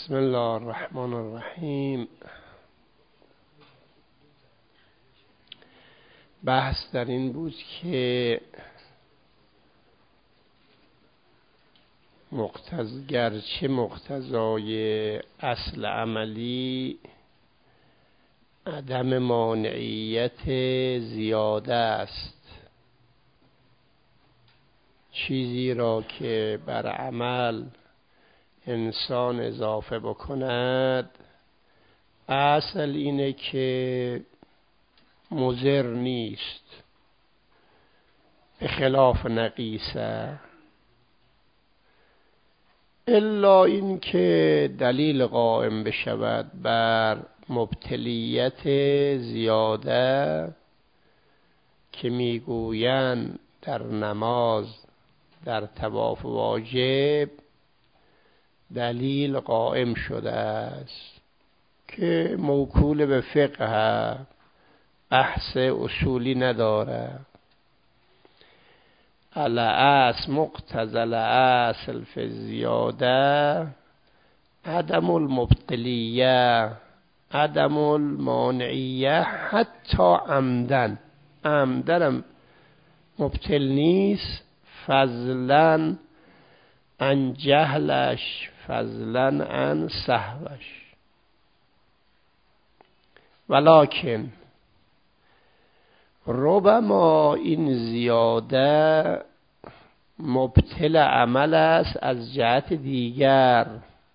بسم الله الرحمن الرحیم. بحث در این بود که گرچه مقتضای اصل عملی عدم مانعیت زیاده است، چیزی را که بر عمل انسان اضافه بکند اصل اینه که مضر نیست، به خلاف نقیصه، الا این که دلیل قائم بشود بر مبتلیت زیاده که میگویند در نماز در طواف واجب دلیل قائم شده است که موکول به فقه، بحث اصولی نداره. الاصل مقتضی الاصل فی الزیاده عدم المبتلیه عدم المانعیه حتی عمدن مبتل نیست، فضلا عن جهلش، فضلا عن سهوش. ولکن ربما این زیاده مبتل عمل است از جهت دیگر.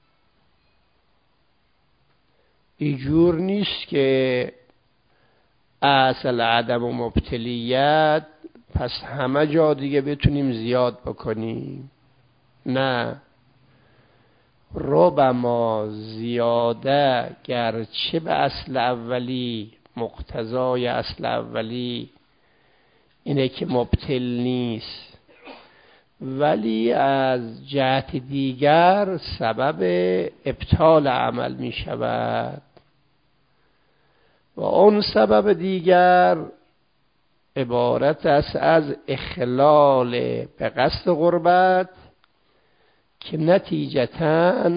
اینجور نیست که اصل عدم و مبتلیت پس همه جا دیگه بتونیم زیاد بکنیم. نه، ربما زیاده گرچه به اصل اولی، مقتضای اصل اولی اینه که مبتل نیست، ولی از جهت دیگر سبب ابطال عمل می شود و اون سبب دیگر عبارت است از اخلال به قصد قربت که نتیجتاً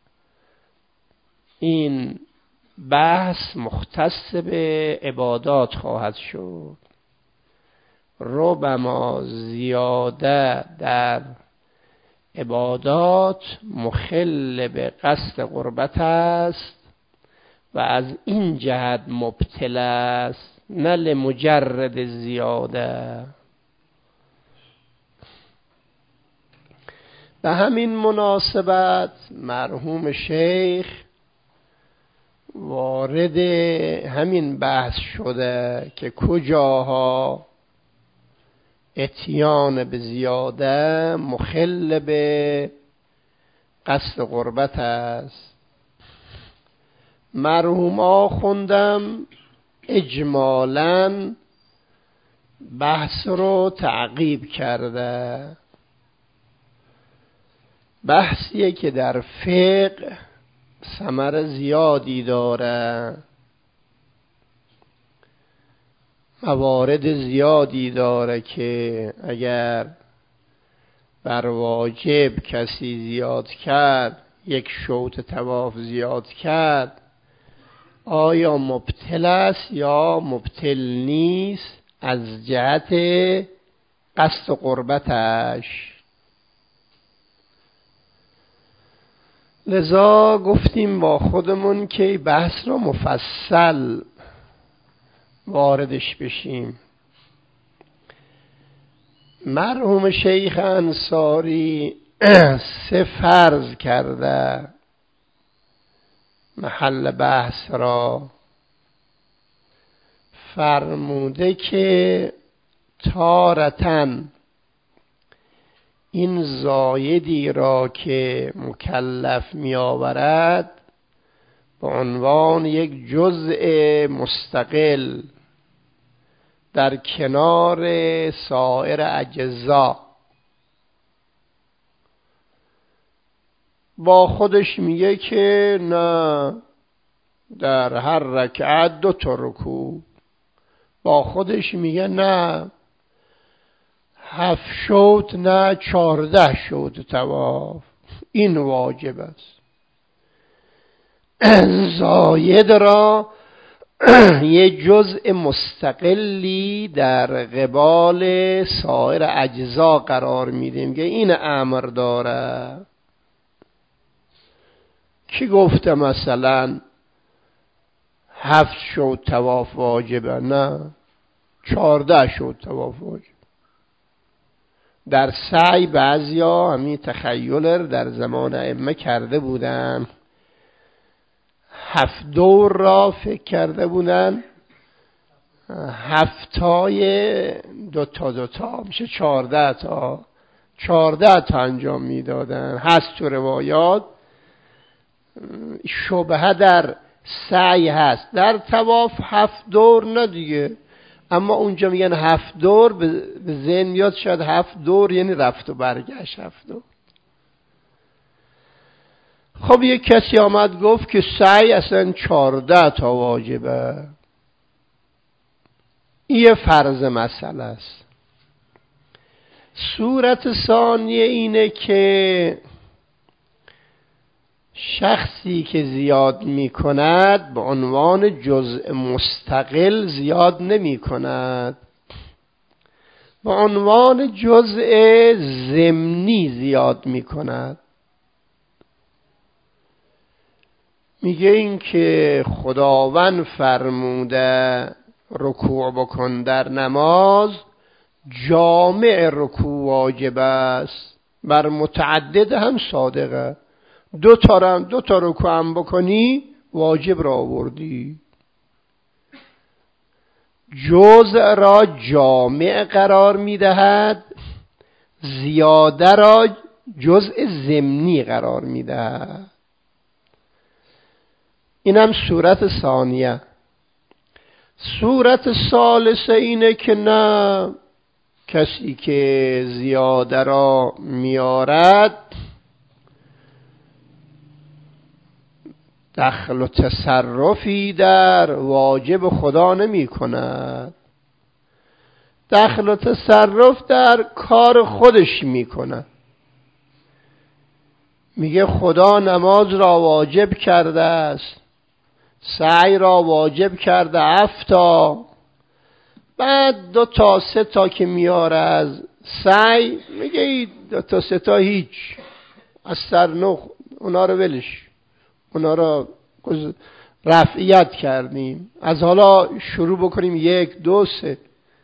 این بحث مختص به عبادات خواهد شد. ربما زیاده در عبادات مخل به قصد قربت است و از این جهت مبتل است، نه لمجرد زیاده. به همین مناسبت مرحوم شیخ وارد همین بحث شده که کجاها اتیان به زیاده مخل به قصد قربت است. مرحوم خوندم اجمالاً بحث رو تعقیب کرده، بحثیه که در فقه ثمر زیادی داره، موارد زیادی داره که اگر بر واجب کسی زیاد کرد، یک شوط طواف زیاد کرد، آیا مبتل است یا مبتل نیست از جهت قصد قربتش. لذا گفتیم با خودمون که بحث رو مفصل واردش بشیم. مرحوم شیخ انصاری 3 فرض کرده محل بحث را. فرموده که تارتن این زایدی را که مکلف می آورد به عنوان یک جزء مستقل در کنار سایر اجزا با خودش میگه که نه، در هر رکعت 2 رکوع. با خودش میگه نه 7 شوط، نه 14 شوط طواف. این واجب است. زاید را یه جزء مستقلی در قبال سایر اجزا قرار میدیم که این امر داره. کی گفته مثلا 7 شد طواف واجبه؟ نه، 14 شد طواف واجب. در سعی بعضیا همین تخیل در زمان ائمه کرده بودن، 7 دور را فکر کرده بودن 7 تای 2 تا میشه 14 تا 14 تا انجام میدادن. هست تو روایات، شبهه در سعی هست، در طواف 7 دور نه دیگه، اما اونجا میگن 7 دور، به ذهن میاد شاید 7 دور یعنی رفت و برگشت 7 دور. خب یک کسی آمد گفت که سعی اصلا 14 تا واجبه. این فرض مسئله است. صورت ثانیه اینه که شخصی که زیاد می کند به عنوان جزء مستقل زیاد نمی کند، به عنوان جزء ضمنی زیاد می کند. میگه این که خداوند فرموده رکوع بکن در نماز، جامع رکوع واجب است، بر متعدد هم صادقه. 2 تا رکوع هم بکنی واجب را آوردی. جزء را جامع قرار میدهد، زیاده را جزء ضمنی قرار میدهد. اینم صورت ثانیه. صورت ثالثه اینه که نه، کسی که زیاده را میارد دخل و تصرفی در واجب خدا نمی کند، دخل و تصرف در کار خودش می کند. میگه خدا نماز را واجب کرده است، سعی را واجب کرده 7 تا، بعد 2 تا 3 تا که میاره از سعی میگه 2 تا 3 تا هیچ، از سرنخ اونا رو ولش، اونا رو رفعیت کردیم، از حالا شروع بکنیم 1 2 3.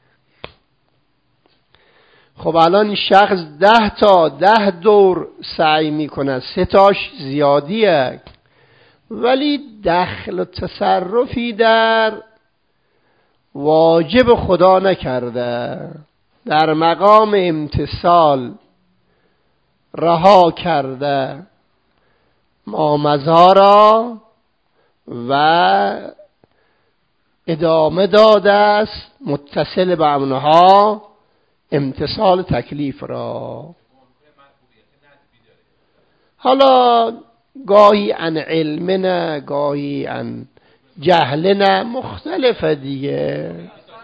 خب الان این شخص 10 دور سعی میکنه، 3 تاش زیادیه، ولی دخل و تصرفی در واجب خدا نکرده، در مقام امتثال رها کرده مامزارا و ادامه داده است متصل به اونها امتثال تکلیف را. حالا گاهی عن علم نه، گاهی عن جهل نه، مختلفه دیگه.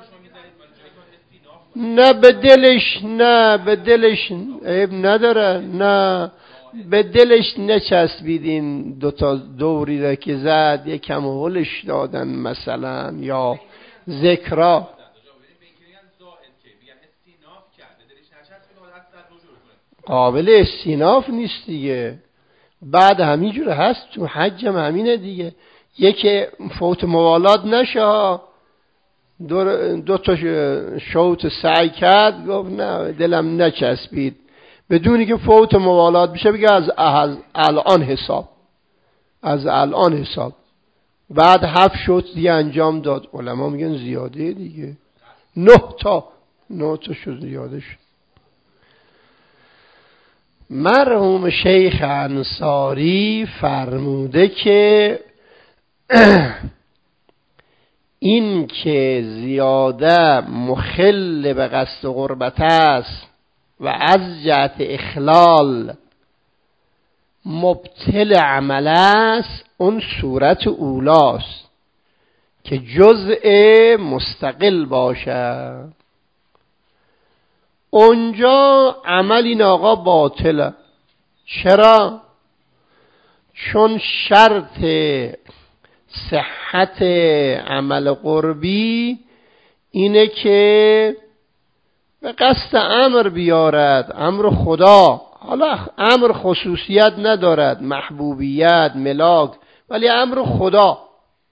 نه به دلش عیب نداره، نه به دلش نچسبیدین 2 تا دوری را که زد یکم هلش دادن مثلا، یا ذکرا. قابل استیناف نیست دیگه. بعد همینجور هست تو حج هم همینه دیگه، یکی فوت موالات نشه، 2 تا شوط سعی کرد، گفت نه دلم نچسبید، بدونی که فوت موالات بشه بگه از الان حساب، بعد 7 شوط دیگه انجام داد. علما میگن زیاده دیگه، 9 تا شد زیاده شد. مرحوم شیخ انصاری فرموده که این که زیاده مخل به قصد قربت است و از جهت اخلال مبطل عمل است، اون صورت اولاست که جزء مستقل باشه. اونجا عمل این آقا باطله. چرا؟ چون شرط صحت عمل قربی اینه که به قصد امر بیارد، امر خدا. حالا امر خصوصیت ندارد، محبوبیت، ملاک، ولی امر خدا.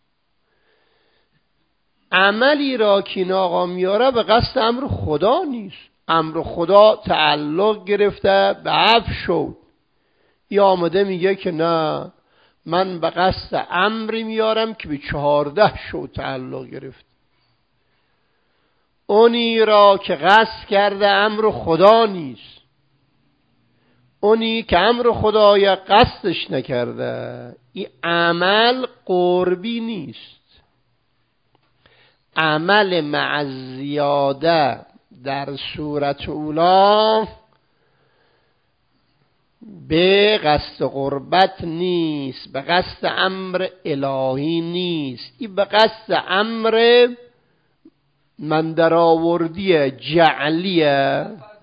عملی را که این آقا میاره به قصد امر خدا نیست، امر خدا تعلق گرفته به عفو شد. یا آمده میگه که نه، من به قصد امری میارم که به 14 شد تعلق گرفت. اونی را که قصد کرده امر خدا نیست، اونی که امر خدای قصدش نکرده، این عمل قربی نیست. عمل مع زیاده در صورت اولا به قصد قربت نیست، به قصد امر الهی نیست، این به قصد امر من در آوردی جعلیه.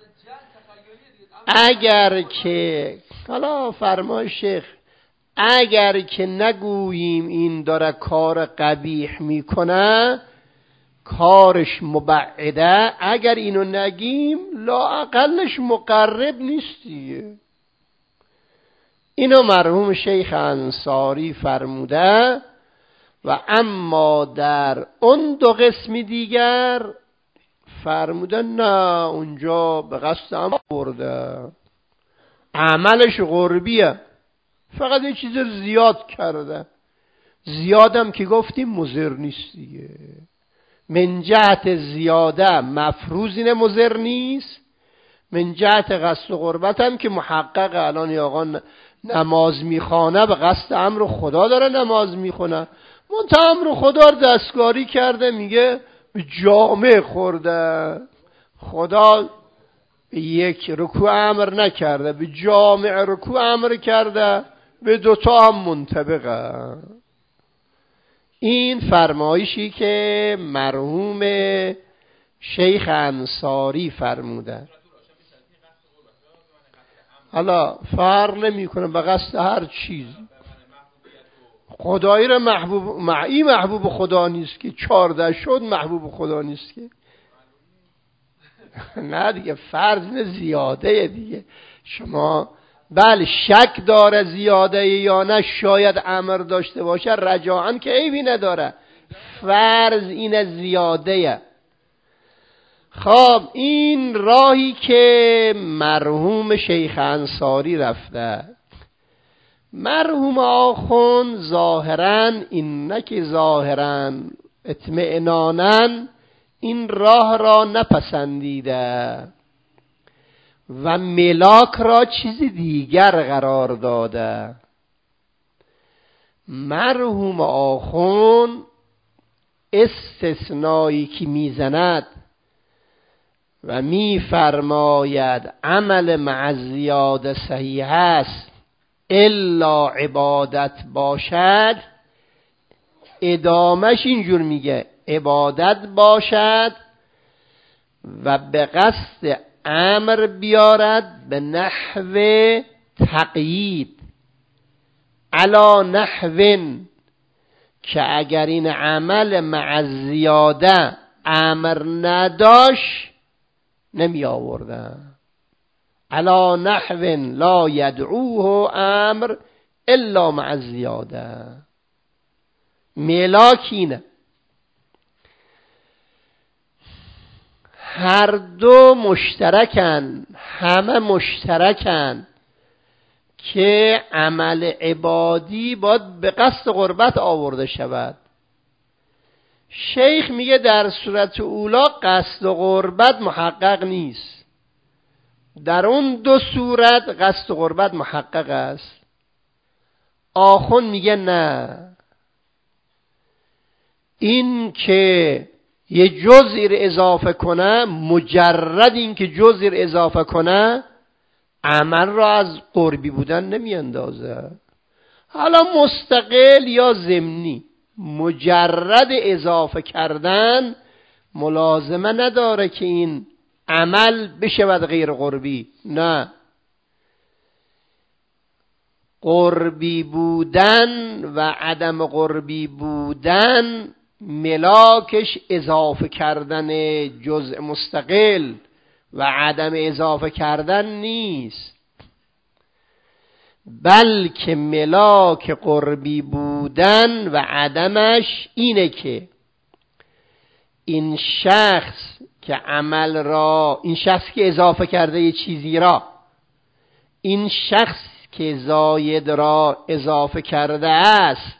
اگر که حالا فرمای شیخ، اگر که نگوییم این داره کار قبیح میکنه، کارش مبعده، اگر اینو نگیم لااقلش مقرب نیستی. اینو مرحوم شیخ انصاری فرموده. و اما در اون دو قسمی دیگر فرموده نه، اونجا به قصد هم برده، عملش قربیه، فقط یه چیز زیاد کرده. زیادم که گفتیم مضر نیست دیگه. من جهت زیاده مفروض اینه مضر نیست، من جهت قصد و قربت هم که محقق. الان یا آقا نماز میخوانه به قصد امر خدا داره نماز میخونه، منتها امر خدا رو دستکاری کرده، میگه به جامع خورده. خدا به یک رکوع امر نکرده، به جامع رکوع امر کرده، به دوتا هم منطبقه. این فرمایشی که مرحوم شیخ انصاری فرموده. حالا فرق نمیکنه به قصد هر چیز. خدایی را محبوب، این محبوب خدا نیست که 14 شد، محبوب خدا نیست که. نه دیگه، فرض زیاده دیگه. شما بله شک داره زیاده یا نه، شاید امر داشته باشه، رجاعاً که عیبی نداره، فرض این زیاده. خب این راهی که مرحوم شیخ انصاری رفته، مرحوم آخوند ظاهراً این نه که ظاهراً اطمئناناً این راه را نپسندیده و ملاک را چیز دیگر قرار داده. مرحوم آخوند استثنایی که میزند و میفرماید عمل مع زیاده صحیح است الا عبادت باشد، ادامش اینجور میگه عبادت باشد و به قصد امر بیارد به نحو تقیید، علا نحوین که اگر این عمل مع زیاده امر نداشت نمی آوردن، علا نحوین لا یدعوه امر الا مع زیاده. ملاکینه هر دو مشترکن، همه مشترکن که عمل عبادی باید به قصد قربت آورده شود. شیخ میگه در صورت اولا قصد قربت محقق نیست، در اون دو صورت قصد قربت محقق است. آخوند میگه نه، این که یه جزئی رو اضافه کنه، مجرد این که جزئی رو اضافه کنه عمل را از قربی بودن نمی اندازه. حالا مستقل یا ضمنی، مجرد اضافه کردن ملازمه نداره که این عمل بشود غیر قربی. نه، قربی بودن و عدم قربی بودن ملاکش اضافه کردن جزء مستقل و عدم اضافه کردن نیست، بلکه ملاک قربی بودن و عدمش اینه که این شخص که عمل را، این شخص که اضافه کرده یه چیزی را، این شخص که زاید را اضافه کرده است،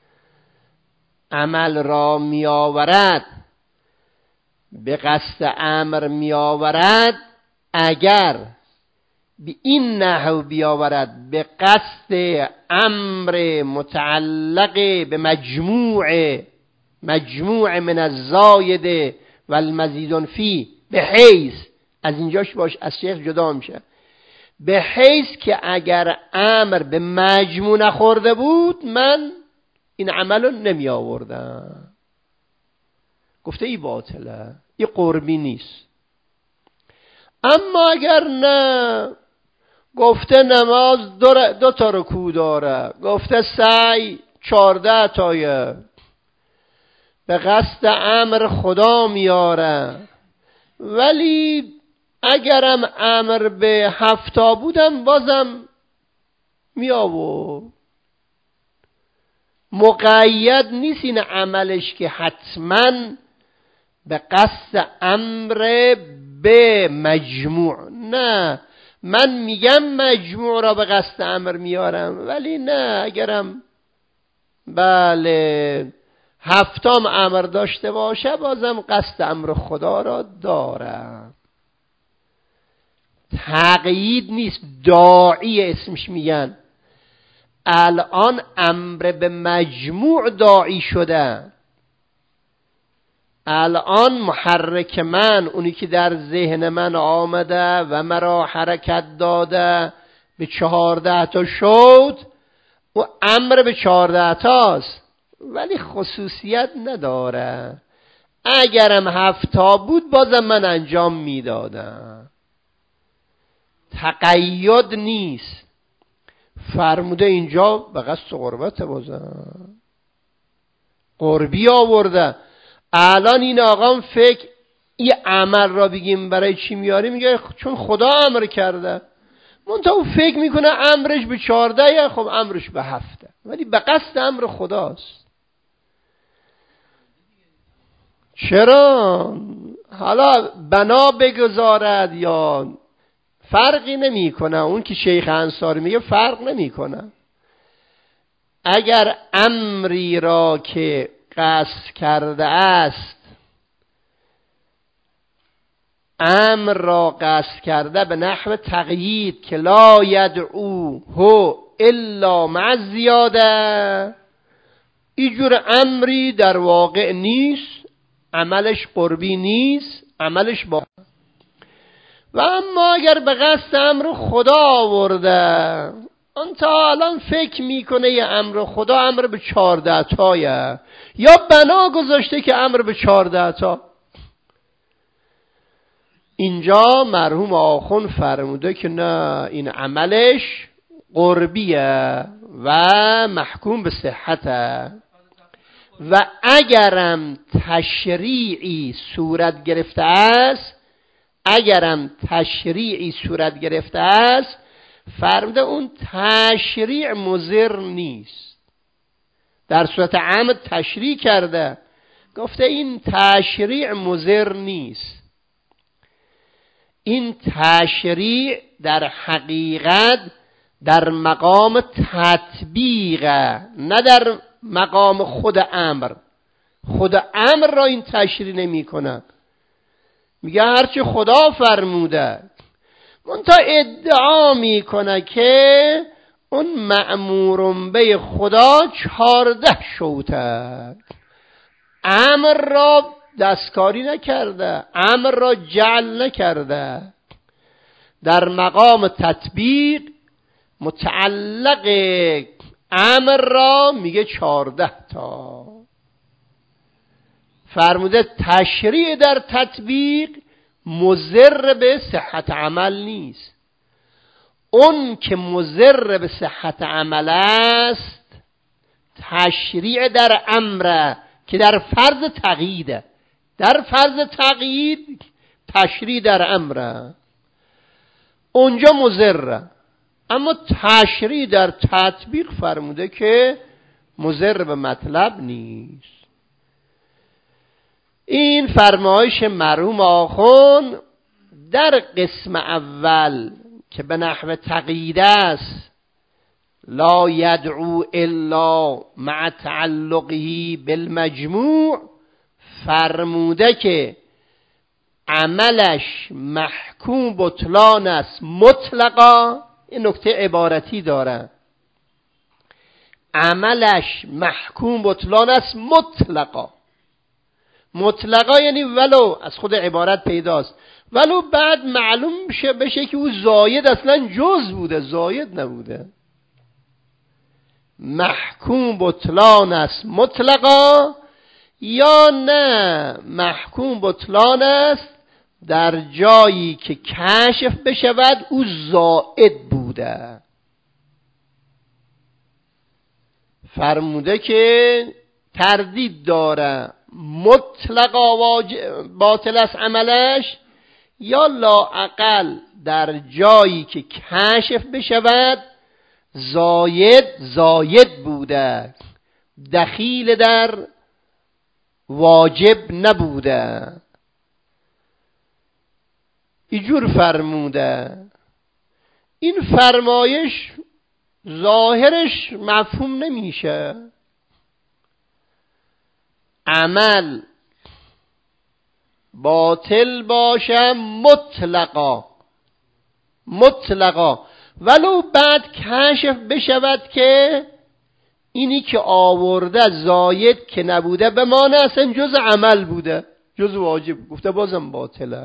عمل را می آورد، به قصد امر می آورد، اگر به این نحو بیاورد به قصد امر متعلق به مجموع من الزاید و المزید فی، به حیث، از اینجاش باش از شیخ جدا میشه، به حیث که اگر امر به مجموع نخورده بود من این عملو نمی آوردم. گفته ای باطله، ای قربی نیست. اما اگر نه، گفته نماز 2 تا رکوع داره، گفته سعی 14 تایه، به قصد امر خدا میاره، ولی اگرم امر به 7 تا بودم بازم می آورد. مقید نیست این عملش که حتما به قصد امر به مجموع، نه، من میگم مجموع را به قصد امر میارم، ولی نه، اگرم بله 7 امر داشته باشه بازم قصد امر خدا را دارم. تقیید نیست، داعی اسمش میگن. الان امر به مجموع داعی شده، الان محرک من، اونی که در ذهن من آمده و مرا حرکت داده به 14 تا شد، و امر به 14 تاست ولی خصوصیت نداره. اگرم 7 تا بود بازم من انجام میدادم، تقید نیست. فرموده اینجا به قصد قربت بازم قربی آورده. الان این آقام فکر این عمل را بگیم برای چی میاری، میگه چون خدا امر کرده. منتها او فکر میکنه امرش به 14، خب امرش به 7، ولی به قصد امر خداست. چرا؟ حالا بنا بگذارد یا فرقی نمی کنه. اون که شیخ انصاری میگه فرق نمی کنه. اگر امری را که قصد کرده است، امر را قصد کرده به نحو تقیید که لا یدعوه الا مع زیاده، اینجور امری در واقع نیست، عملش قربی نیست، عملش با. و اما اگر به قصد امر خدا آورده، اون تا الان فکر میکنه یه امر خدا امر به 14 تایه، یا بنا گذاشته که امر به 14 تا. اینجا مرحوم آخوند فرموده که نه، این عملش قربیه و محکوم به صحته. و اگرم تشریعی صورت گرفته است، فرموده اون تشریع مضر نیست. در صورت عمد تشریع کرده، گفته این تشریع مضر نیست. این تشریع در حقیقت در مقام تطبیقه، نه در مقام خود امر. خود امر را این تشریع نمی کنه، میگه هرچی خدا فرموده. منتها ادعا میکنه که اون مأمورون به خدا 14 شوته، امر را دستکاری نکرده، امر را جعل نکرده، در مقام تطبیق متعلق امر را میگه 14 تا. فرموده تشریع در تطبیق مضر به صحت عمل نیست. اون که مضر به صحت عمل است تشریع در امر که در فرض تقییده. در فرض تقیید تشریع در امر، اونجا مضر، اما تشریع در تطبیق فرموده که مضر به مطلب نیست. این فرمایش مرحوم آخوند در قسم اول که به نحو تقیید است، لا یدعو الا مع تعلقه بالمجموع، فرموده که عملش محکوم بطلان است مطلقا. این نکته عبارتی داره، عملش محکوم بطلان است مطلقا. مطلقا یعنی ولو، از خود عبارت پیداست، ولو بعد معلوم بشه که او زاید اصلا جز بوده، زاید نبوده. محکوم بطلان است مطلقا، یا نه محکوم بطلان است در جایی که کشف بشود او زائد بوده. فرموده که تردید داره مطلقا باطل است عملش، یا لااقل در جایی که کشف بشود زاید بوده، دخیل در واجب نبوده. اینجور فرموده. این فرمایش ظاهرش مفهوم نمیشه. عمل باطل باشه مطلقا ولو بعد کشف بشود که اینی که آورده زاید که نبوده، به معنی اصلا جز عمل بوده، جز واجب، گفته بازم باطله.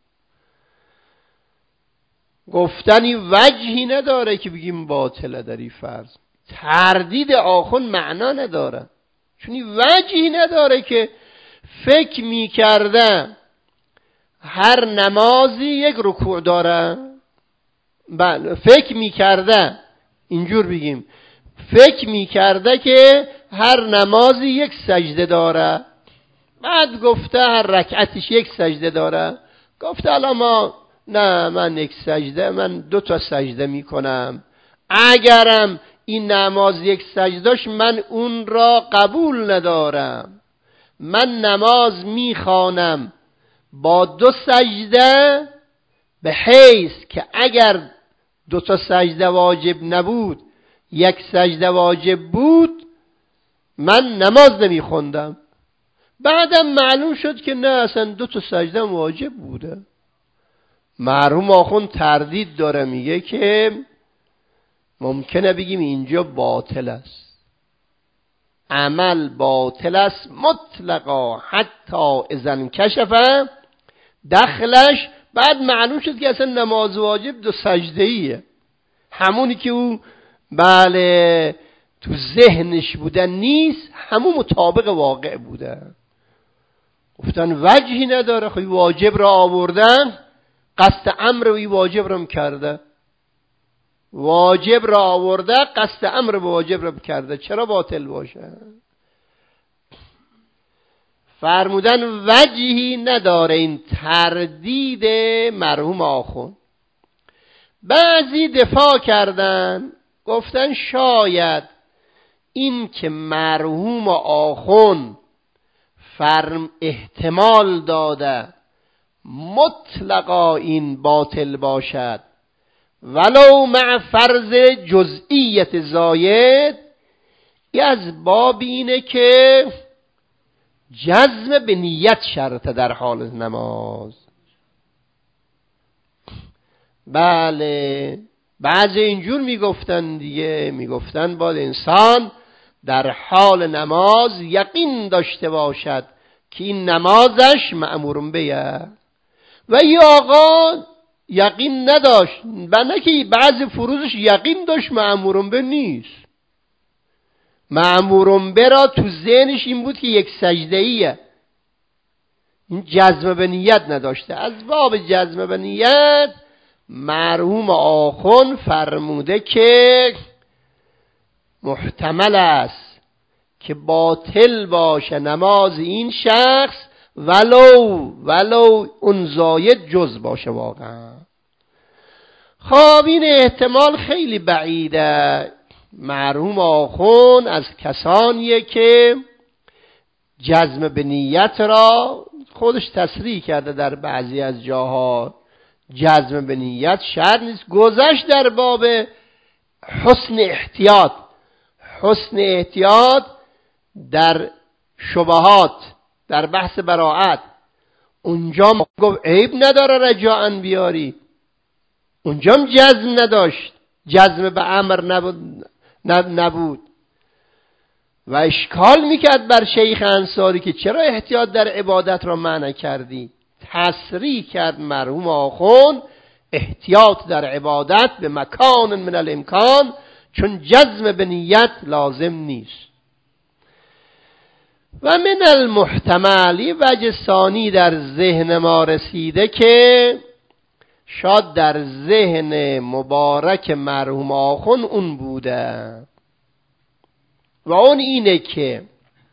گفتنی وجهی نداره که بگیم باطله در این فرض. تردید آخون معنا نداره، چون وجهی نداره که فکر میکرده هر نمازی یک رکوع داره. فکر میکرده، اینجور بگیم، فکر میکرده که هر نمازی یک سجده داره، بعد گفته هر رکعتش یک سجده داره. گفته الان من یک سجده، من 2 سجده میکنم، اگرم این نماز یک سجدهش من اون را قبول ندارم، من نماز میخوانم با 2 سجده، به حیث که اگر 2 سجده واجب نبود 1 سجده واجب بود من نماز نمیخوندم. بعدم معلوم شد که نه، اصلا 2 سجده واجب بوده. مرحوم آخوند تردید داره، میگه که ممکنه بگیم اینجا باطل است، عمل باطل است مطلقا حتی اذن کشفه دخلش. بعد معلوم شد که اصلا نماز واجب 2 سجده‌ایه، همونی که او بله تو ذهنش بوده نیست، همون مطابق واقع بوده. گفتن وجهی نداره، خب واجب را آوردن، قصد امر و واجب را کرده، واجب را آورده قصد امر به واجب را کرده، چرا باطل باشه؟ فرمودن وجهی نداره این تردید مرحوم آخوند. بعضی دفاع کردن، گفتن شاید این که مرحوم آخوند احتمال داده مطلقا این باطل باشد ولو مع فرض جزئیت زاید، این از باب اینه که جزم به نیت شرطه در حال نماز. بله بعضی اینجور میگفتن دیگه، میگفتن باید انسان در حال نماز یقین داشته باشد که این نمازش مأمور به، و ای آقا یقین نداشت، بنده که بعضی فروزش یقین داشت مأمور به نیست. مأمور به را تو ذهنش این بود که 1 سجده ایه، این جزم به نیت نداشته. از باب جزم به نیت مرحوم آخوند فرموده که محتمل است که باطل باشه نماز این شخص ولو اون زاید جز باشه واقعا. خب این احتمال خیلی بعیده. مرحوم آخوند از کسانیه که جزم به نیت را خودش تصریح کرده در بعضی از جاها. جزم به نیت شرط نیست. گذشت در باب حسن احتیاط در شبهات، در بحث براءت، اونجا گفت عیب نداره رجاءً بیاری، اونجا هم جزم نداشت، جزم به امر نبود و اشکال میکرد بر شیخ انصاری که چرا احتیاط در عبادت را منع کردی. تصریح کرد مرحوم آخوند احتیاط در عبادت به مکان من الامکان، چون جزم به نیت لازم نیست. و من المحتملی وجه ثانی در ذهن ما رسیده که شاید در ذهن مبارک مرحوم آخوند اون بوده و اون اینه که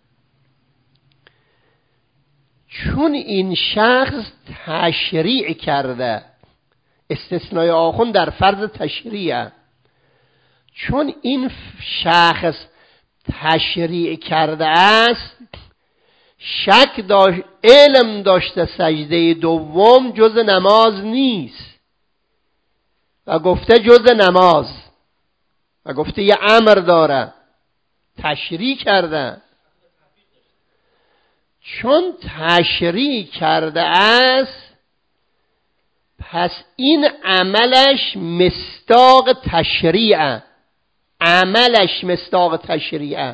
چون این شخص تشریع کرده، استثنای آخوند در فرض تشریعه، چون این شخص تشریع کرده است، شک داشت، علم داشته سجده دوم جز نماز نیست و گفته جز نماز و گفته یه امر داره، تشریع کرده. چون تشریع کرده است پس این عملش مصداق تشریعه، عملش مصداق تشریعه.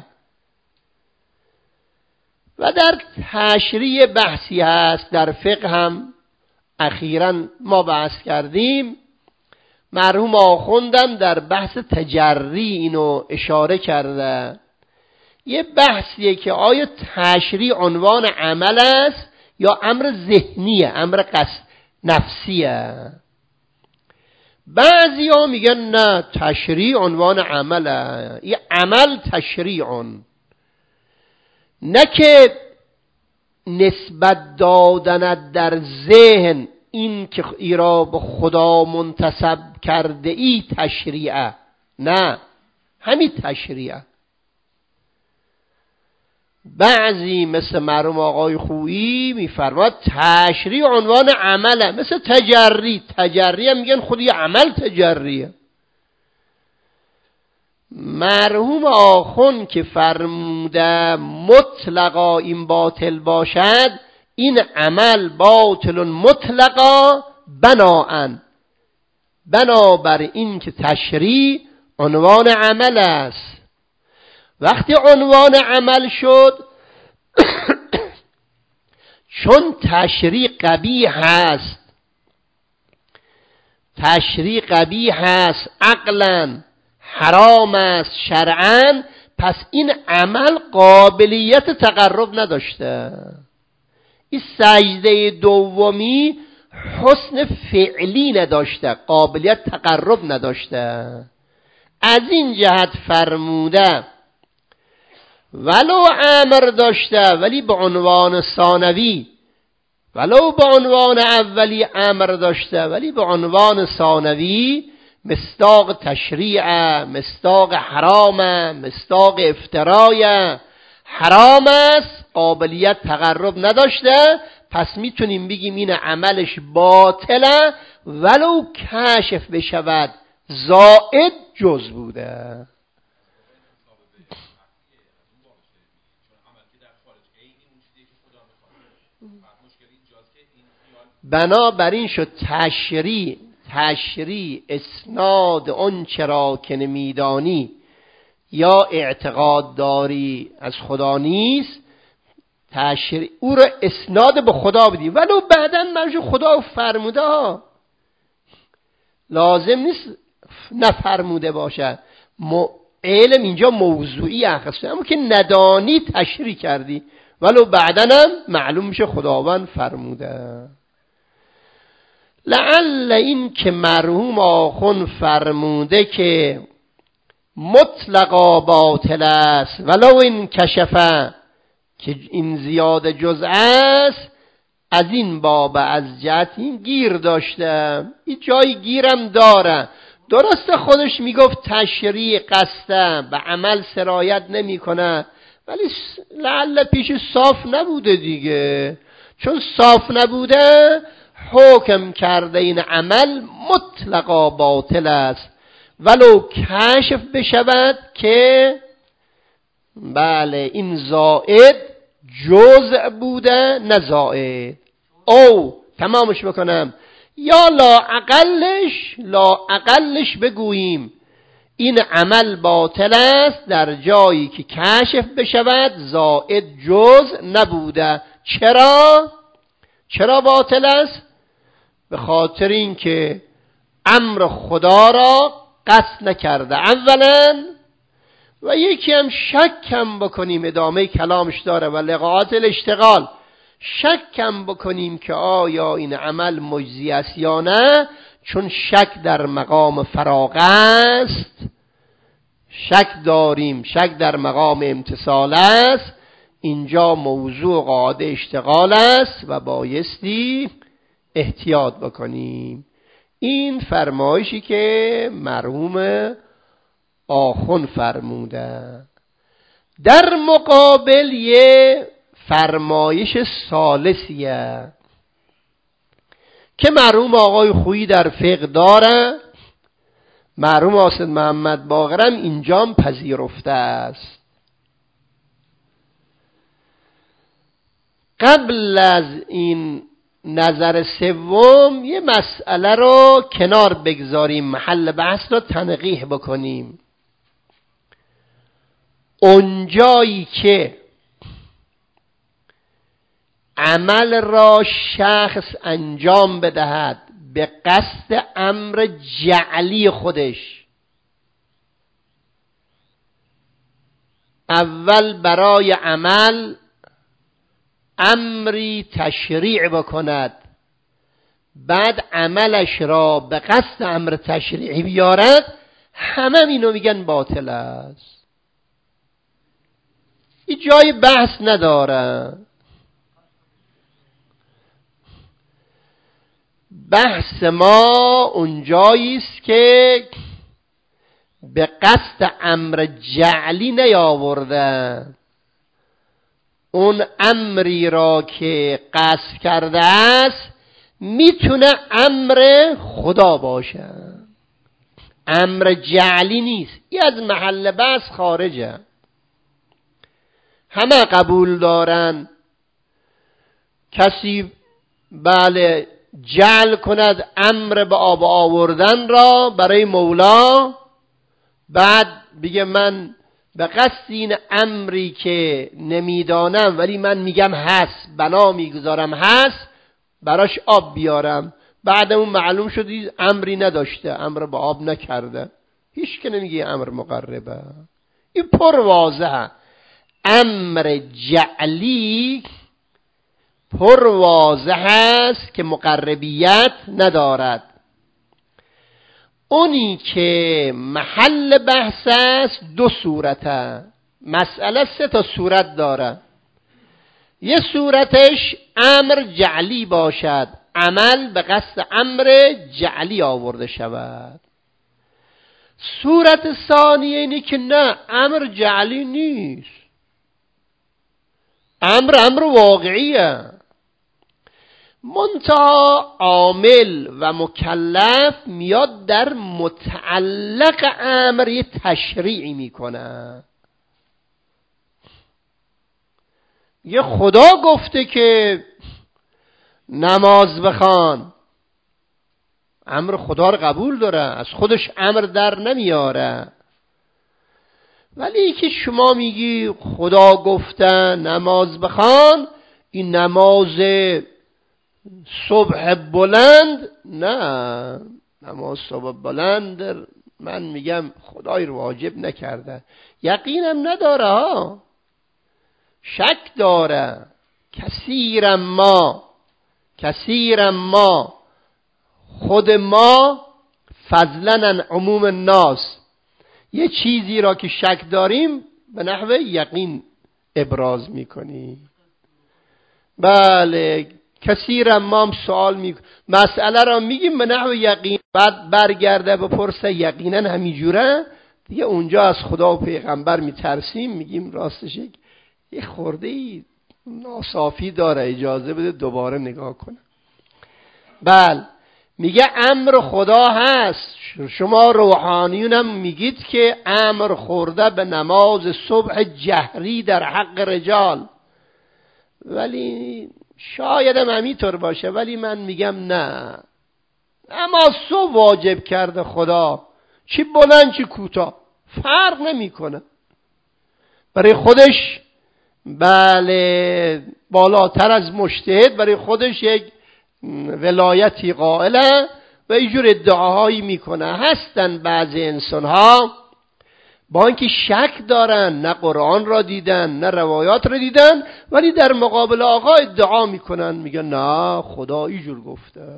و در تشریع بحثی هست، در فقه هم اخیراً ما بحث کردیم. مرحوم آخوندم در بحث تجری اینو اشاره کرده. یه بحثیه که آیا تشریع عنوان عمل است یا امر ذهنیه، امر قصد نفسیه. بعضی ها میگن نه، تشریع عنوان عمله، یه عمل تشریعون، نه که نسبت دادن در ذهن این که ای را به خدا منتسب کرده ای تشریعه، نه همین تشریعه. بعضی مثل مرحوم آقای خویی میفرماد تشریع عنوان عمله، مثل تجری هم میگن خود یه عمل تجریه. مرحوم آخوند که فرموده مطلقا این باطل باشد، این عمل باطل مطلقا بنابر این که تشریع عنوان عمل است. وقتی عنوان عمل شد چون تشریع قبیح هست عقلاً، حرام است شرعاً، پس این عمل قابلیت تقرب نداشته. این سجده دومی حسن فعلی نداشته، قابلیت تقرب نداشته. از این جهت فرموده ولو امر داشته ولی به عنوان ثانوی، ولو به عنوان اولی امر داشته ولی به عنوان ثانوی، مصداق تشریع، مصداق حرام، مصداق افترای، حرام است، قابلیت تقرب نداشته. پس میتونیم بگیم این عملش باطله ولو کشف بشود زائد جز بوده. بنابراین شد تشریع اسناد اون چرا که نمیدانی یا اعتقاد داری از خدا نیست، تشریع او را اسناد به خدا بدی، ولو بعداً مرجع خدا فرموده ها، لازم نیست نفرموده باشد. علم اینجا موضوعی اخسته، اما که ندانی تشریع کردی ولو بعداً هم معلوم میشه خداوند فرموده. لعل این که مرحوم آخون فرموده که مطلقا باطل است ولو این کشفه، که این زیاده جزء است، از این باب از جهت این گیر داشته، این جای گیرم داره. درسته خودش میگفت تشریع قصده به عمل سرایت نمی کنه، ولی لعل پیش صاف نبوده دیگه. چون صاف نبوده حکم کرده این عمل مطلقا باطل است ولو کشف بشود که بله این زائد جزء بوده نه زائد. او تمامش بکنم، یا لا اقلش بگوییم این عمل باطل است در جایی که کشف بشود زائد جزء نبوده. چرا باطل است؟ به خاطر این که امر خدا را قصد نکرده اولا، و یکی هم شکم بکنیم، ادامه کلامش داره و لقاءات الاشتغال، شکم بکنیم که آیا این عمل مجزی است یا نه، چون شک در مقام فراغ است، شک داریم، شک در مقام امتصال است، اینجا موضوع قاعده اشتغال است و بایستی احتیاط بکنیم. این فرمایشی که مرحوم آخون فرموده. در مقابل یه فرمایش ثالثیه که مرحوم آقای خویی در فقه داره، مرحوم حاسد محمد باقرم اینجام پذیرفته است. قبل از این نظر سوم یه مسئله رو کنار بگذاریم، محل بحث رو تنقیح بکنیم. اونجایی که عمل را شخص انجام بدهد به قصد امر جعلی خودش، اول برای عمل امری تشریع بکند، بعد عملش را به قصد امر تشریعی بیارد، همه اینو میگن باطل است. این جای بحث نداره. بحث ما اونجایی است که به قصد امر جعلی نیاورده، اون امری را که قصد کرده است میتونه امر خدا باشه، امر جعلی نیست. این از محل بحث خارجه. همه قبول دارن کسی بله جعل کند امر به آب آوردن را برای مولا، بعد بگه من به قصد این امری که نمیدانم ولی من میگم هست، بنا میگذارم هست، براش آب بیارم، بعد اون معلوم شدی امری نداشته، امر به آب نکرده، هیچ که نمیگه امر مقربه. این پر واضحه. امر جعلی پر واضح است که مقربیت ندارد. اونی که محل بحث است دو صورته، مسئله سه تا صورت داره. یه صورتش امر جعلی باشد، عمل به قصد امر جعلی آورده شود. صورت ثانیه اینه که نه، امر جعلی نیست، امر واقعیه، منتها عامل و مکلف میاد در متعلق امر یه تشریعی میکنه. یه خدا گفته که نماز بخوان، امر خدا رو قبول داره، از خودش امر در نمیاره. ولی که شما میگی خدا گفته نماز بخوان، این نماز صبح بلند، نه، نماز صبح بلند من میگم خدای رو واجب نکرده، یقینم نداره ها، شک داره. کثیرا ما خود ما فضلا عن عموم الناس یه چیزی را که شک داریم به نحو یقین ابراز میکنیم. بله کثیرا ما هم سوال مسئله را میگیم به نحو یقین، بعد برگرده بپرسه یقینا همینجوره دیگه، اونجا از خدا و پیغمبر میترسیم، میگیم راستش یه خورده ای ناصافی داره، اجازه بده دوباره نگاه کنه. بله میگه امر خدا هست. شما روحانیون هم میگید که امر خورده به نماز صبح جهری در حق رجال، ولی شاید هم همینطور باشه، ولی من میگم نه، نماز صبح واجب کرده خدا، چی بلند چی کوتاه فرق نمیکنه. برای خودش بله بالاتر از مجتهد، برای خودش یک ولایتی قائله و اینجور ادعاهایی میکنه. هستن بعضی انسان‌ها با اینکه شک دارن، نه قرآن را دیدن نه روایات را دیدن، ولی در مقابل آقا ادعا میکنن، میگن نه خدا اینجور گفته.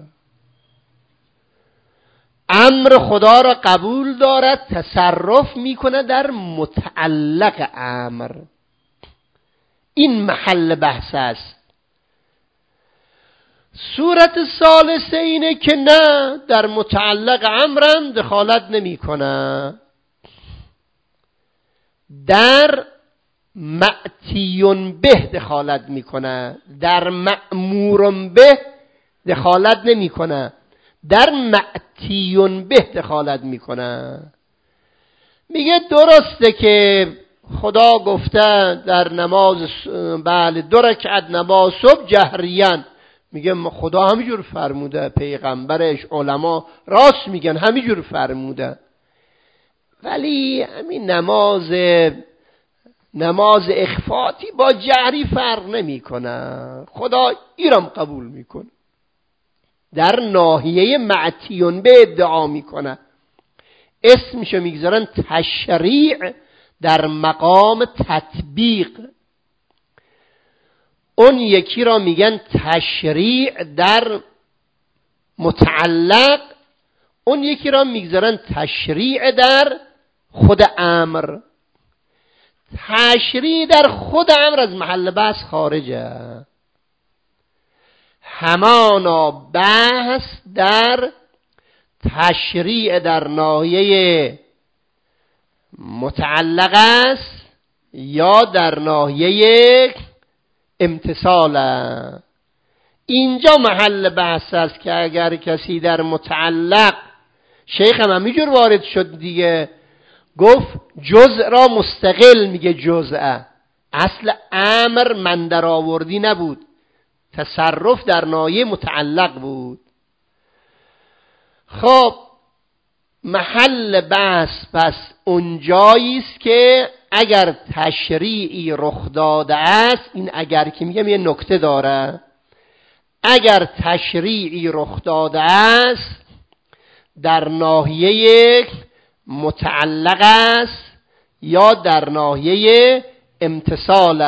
امر خدا را قبول دارد، تصرف میکنه در متعلق امر. این محل بحث است. صورت ثالثه اینه که نه، در متعلق امرم دخالت نمیکنه، در مأتیون به دخالت میکنه، در مأمورون به دخالت نمیکنه، در مأتیون به دخالت میکنه. میگه درسته که خدا گفته در نماز بله 2 رکعت نماز صبح جهریان، میگه خدا همینجور فرموده، پیغمبرش، علما راست میگن همینجور فرموده، ولی همین نماز اخفاتی با جهری فرق نمیکنه، خدا ایرم قبول میکنه. در ناحیه معتیون به ادعا میکنه، اسمشو میگذارن تشریع در مقام تطبیق. اون یکی را میگن تشریع در متعلق، اون یکی را میگذارن تشریع در خود امر. تشریع در خود امر از محل بحث خارجه. همانا بحث در تشریع در ناحیه متعلق است یا در ناحیه امتصال. اینجا محل بحث است که اگر کسی در متعلق، شیخ هم همینجور وارد شد دیگه، گفت جزء را مستقل میگه جزء، اصل امر من در آوردی نبود، تصرف در ناحیه متعلق بود. خب محل بحث پس اونجایی است که اگر تشریعی رخ داده است، این اگر که میگم یه نکته داره، اگر تشریعی رخ داده است در ناحیه متعلق است یا در ناحیه امتصال.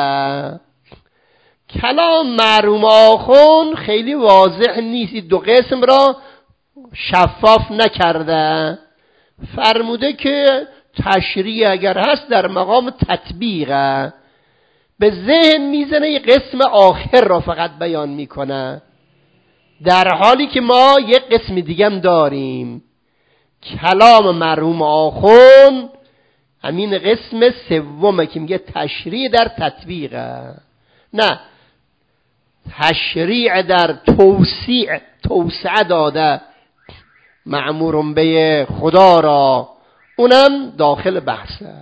کلام مرحوم آخوند خیلی واضح نیست، 2 قسم را شفاف نکرده. فرموده که تشریع اگر هست در مقام تطبیقه، به ذهن میزنه یه قسم آخر را فقط بیان میکنه، در حالی که ما یه قسم دیگه هم داریم. کلام مرحوم آخوند همین قسم سومه که میگه تشریع در تطبیقه، نه تشریع در توسعه داده مأمورون به خدا را، اونم داخل بحثه.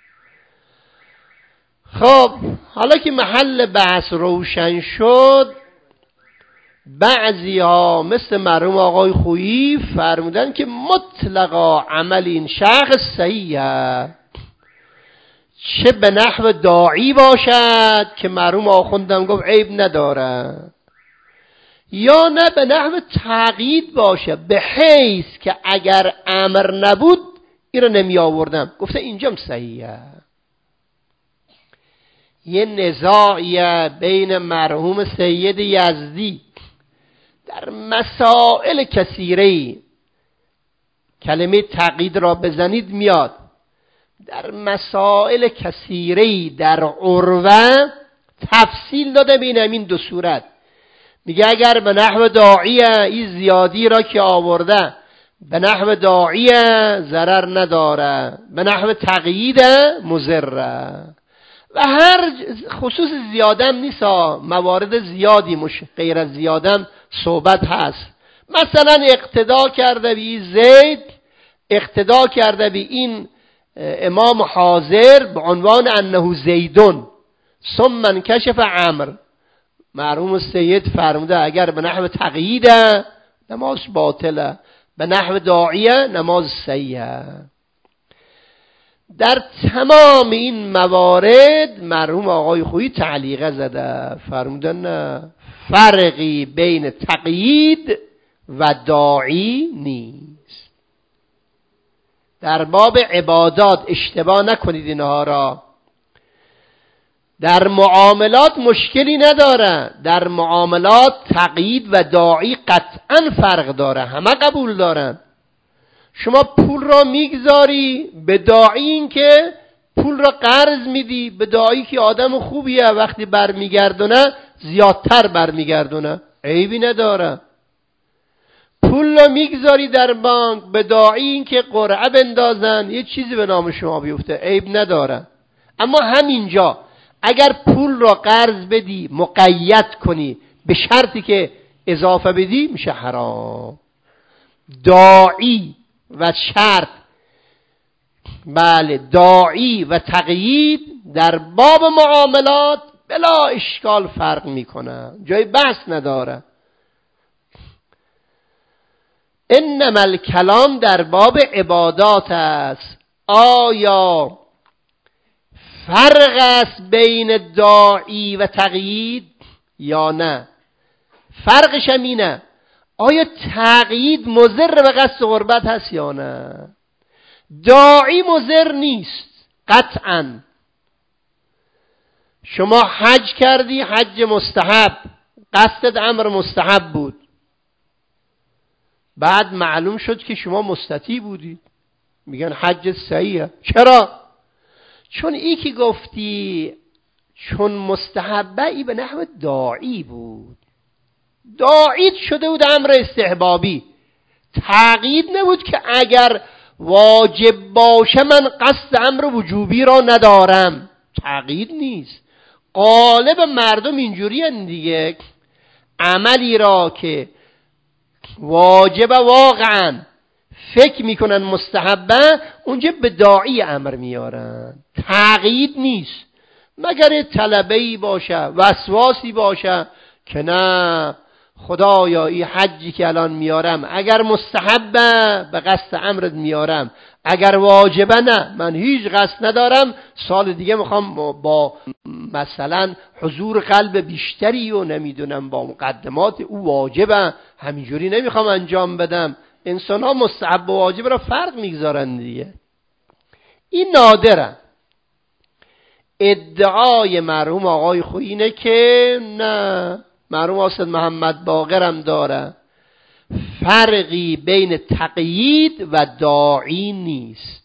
خب حالا که محل بحث روشن شد، بعضی ها مثل مرحوم آقای خویی فرمودن که مطلقا عمل این شخص صحیحه، چه به نحو داعی باشد که مرحوم آخوندم گفت عیب نداره، یا نه به نحو تعقید باشه، به حیث که اگر امر نبود این رو نمی آوردم، گفته اینجام صحیحه. یه نزاعیه بین مرحوم سید یزدی در مسائل کثیره، کلمه تقیید را بزنید میاد، در مسائل کثیره در عروه تفصیل داده بین همین دو صورت. میگه اگر به نحو داعیه این زیادی را که آورده به نحو داعیه ضرر نداره، به نحو تقیید مضره. و هر خصوص زیادم نیست، موارد زیادی غیر از زیادم صحبت هست. مثلا اقتدا کرده بی زید، اقتدا کرده بی این امام حاضر به عنوان انه زیدون ثم انکشف عمرو. مرحوم سید فرموده اگر به نحو تقیید نماز باطله، به نحو داعیه نماز صحیحه. در تمام این موارد مرحوم آقای خویی تعلیقه زده، فرموده نه فرقی بین تقیید و داعی نیست. در باب عبادات اشتباه نکنید اینها را. در معاملات مشکلی نداره، در معاملات تقیید و داعی قطعا فرق داره، همه قبول دارن. شما پول را میگذاری به داعی، این که پول را قرض میدی، به داعی که آدم خوبیه، وقتی برمیگردونه زیادتر برمیگردونه، عیبی نداره. پول را میگذاری در بانک به داعی، این که قرعه بندازن یه چیزی به نام شما بیفته، عیب نداره. اما همینجا اگر پول را قرض بدی مقید کنی به شرطی که اضافه بدی میشه حرام. داعی و شرط، بله، داعی و تقیید در باب معاملات بلا اشکال فرق میکنه، جای بحث نداره. انما الکلام در باب عبادات است. آیا فرق است بین داعی و تقیید یا نه؟ فرقش هم اینه آیا تقیید مضر به قصد قربت هست یا نه؟ داعی مضر نیست قطعا. شما حج کردی، حج مستحب، قصدت امر مستحب بود، بعد معلوم شد که شما مستطیع بودید، میگن حج صحیحه. چرا؟ چون ای که گفتی چون مستحبه، ای به نحو داعی بود، داعی شده بود امر استحبابی، تقیید نبود که اگر واجب باشه من قصد امر وجوبی را ندارم. تقیید نیست. غالب مردم اینجوری هستند دیگه، عملی را که واجب واقعا فکر میکنن مستحبه، اونجا به داعی امر میارن، تقیید نیست. مگر طلبه‌ای باشه، وسواسی باشه که نه خدایا این حجی که الان میارم اگر مستحبه به قصد امرت میارم، اگر واجبه نه من هیچ قصد ندارم، سال دیگه میخوام با مثلا حضور قلب بیشتری و نمیدونم با مقدمات او واجبه، همینجوری نمیخوام انجام بدم. انسان ها مستحب و واجب را فرق میگذارن دیگه. این نادره. ادعای مرحوم آقای خویی اینه که نه، مرحوم استاد محمد باقرم داره، فرقی بین تقیید و داعی نیست.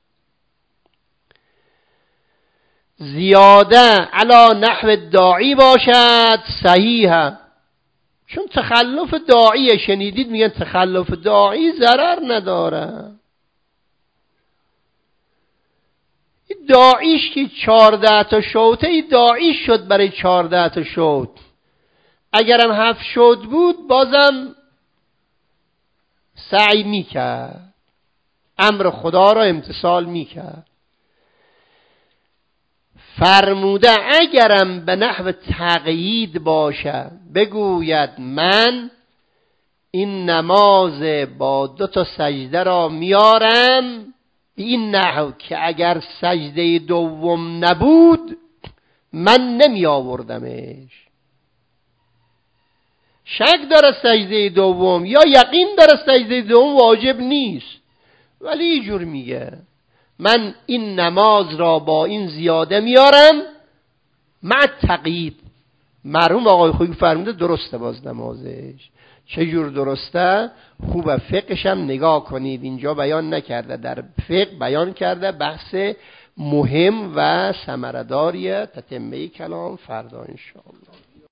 زیاده علی نحو داعی باشد صحیحه، چون تخلف داعی شنیدید میگن تخلف داعی ضرر نداره. داعیش که 14 تا شوطه، ای داعیش شد برای 14 تا شوط. اگرم 7 شوط بود بازم سعی میکرد، امر خدا را امتثال میکرد. فرموده اگرم به نحو تقیید باشه، بگوید من این نماز با 2 تا سجده را میارم به این نحو که اگر سجده دوم نبود من نمی آوردمش. شک داره سجده دوم یا یقین داره سجده دوم واجب نیست، ولی اینجور میگه من این نماز را با این زیاده میارم مع تقیید. مرحوم آقای خویی فرموده درسته باز نمازش، چه جور درسته؟ خوب فقهش هم نگاه کنید، اینجا بیان نکرده، در فقه بیان کرده، بحث مهم و ثمره‌داری تتمه کلام فردا انشاءالله.